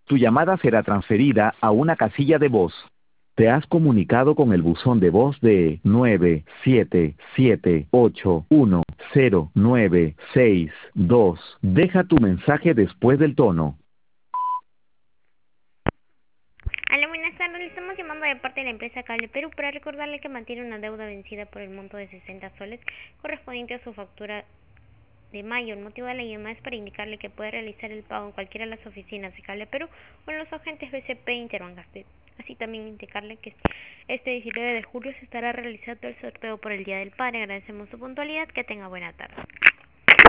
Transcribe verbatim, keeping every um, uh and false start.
Tu llamada será transferida a una casilla de voz. Te has comunicado con el buzón de voz de nueve siete siete ocho uno cero nueve seis dos. Deja tu mensaje después del tono. Hola, buenas tardes. Le estamos llamando de parte de la empresa Cable Perú para recordarle que mantiene una deuda vencida por el monto de sesenta soles correspondiente a su factura de mayo. El motivo de la llamada es para indicarle que puede realizar el pago en cualquiera de las oficinas de Cable Perú o en los agentes B C P Interbancaste. Así también indicarle que este diecinueve de julio se estará realizando el sorteo por el Día del Padre. Agradecemos su puntualidad. Que tenga buena tarde.